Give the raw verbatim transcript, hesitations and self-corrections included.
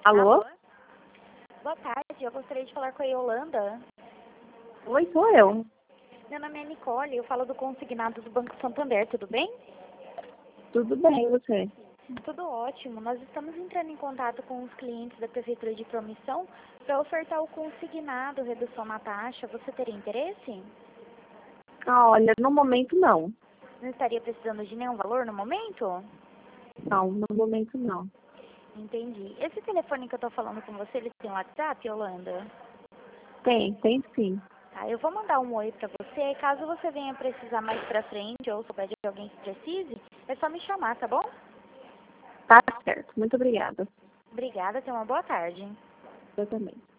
Alô? Boa tarde, eu gostaria de falar com a Yolanda. Oi, sou eu. Meu nome é Nicole, eu falo do consignado do Banco Santander, tudo bem? Tudo bem, e você? Tudo ótimo. Nós estamos entrando em contato com os clientes da Prefeitura de Promissão para ofertar o consignado, redução na taxa. Você teria interesse? Ah, olha, no momento não. Não estaria precisando de nenhum valor no momento? Não, no momento não. Entendi. Esse telefone que eu estou falando com você, ele tem WhatsApp, Yolanda? Tem, tem sim. Tá, eu vou mandar um oi para você. Caso você venha precisar mais para frente ou souber de alguém que precise, é só me chamar, tá bom? Tá certo. Muito obrigada. Obrigada, tenha uma boa tarde. Eu também.